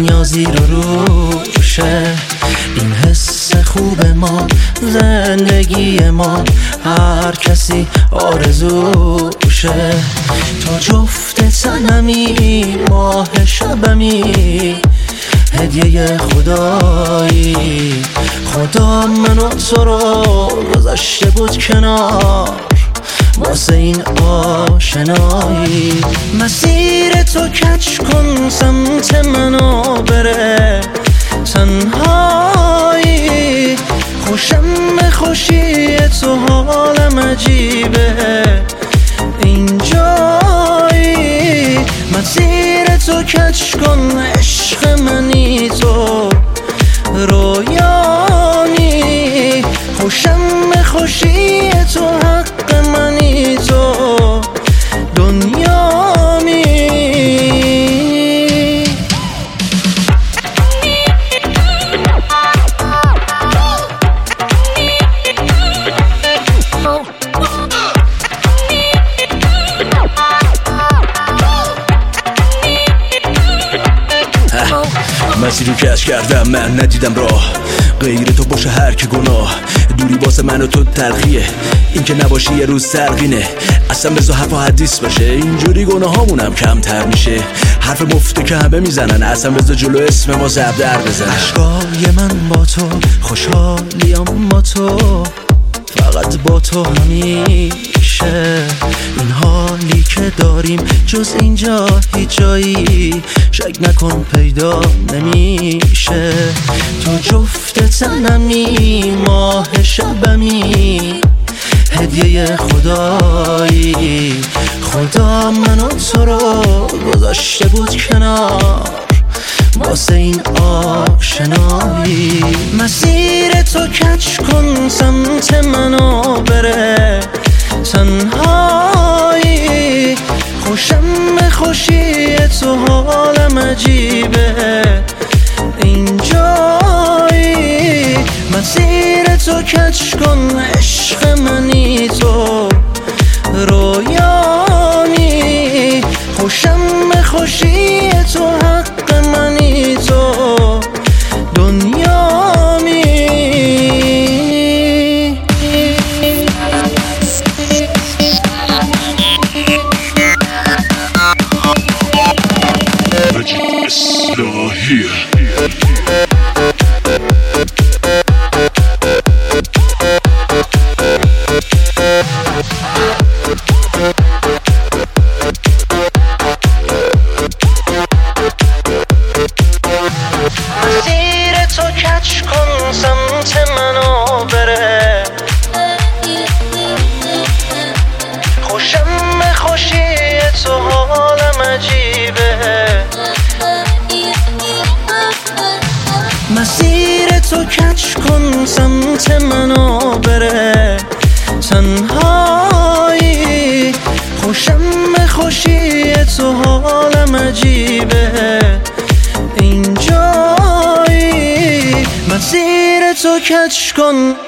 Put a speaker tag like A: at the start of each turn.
A: دنیا زیر و روشه. این حس خوب ما، زندگی ما، هر کسی آرزوشه. تو جفت تنمی، ماه شبمی، هدیه خدایی. خدا منو تو رو گذاشته بود کنار واسه این آشنایی. مسیر تو کج کن، سمت منو بره تنهایی. خوشم به خوشی تو، حالم عجیبه اینجایی. مسیر تو کج کن، عشق منی تو، رویانی. خوشم به خوشی تو، حق منی تو، دنیامی.
B: مسیری کش کردم من، ندیدم راه غیر تو باشه هر که گناه. دوری واسه من و تو تلخیه، این که نباشی یه روز سرقینه. اصلا بذار حرف و حدیث باشه، اینجوری گناه هامونم کمتر میشه. حرف مفته که همه میزنن، اصلا بذار جلو اسم ما زبدر بزن.
A: عشقای من با تو، خوشحالیم با تو، فقط با تو همیشه. این حالی که داریم جز اینجا هیچ جایی شک نکن پیدا نمیشه. تو جفت تنمی، ماه شبمی، هدیه خدایی. خدا منو تو رو گذاشته بود کنار واسه این آشنایی. مسیر تو کج کن، سمت منو بره تنهایی. خوشم به خوشی تو، حالم عجیبه اینجایی. مسیر تو کج کن، عشق منی تو، رویانی. خوشم به خوشی تو، حق منی تو، دنیامی. مسیر تو کج کن، سمت منو بره. خوشم به خوشی تو، حالم عجیبه. مسیر تو کج کن، سمت منو بره تنهایی. خوشم به خوشی تو، حالم عجیبه اینجایی. مسیر تو کج کن.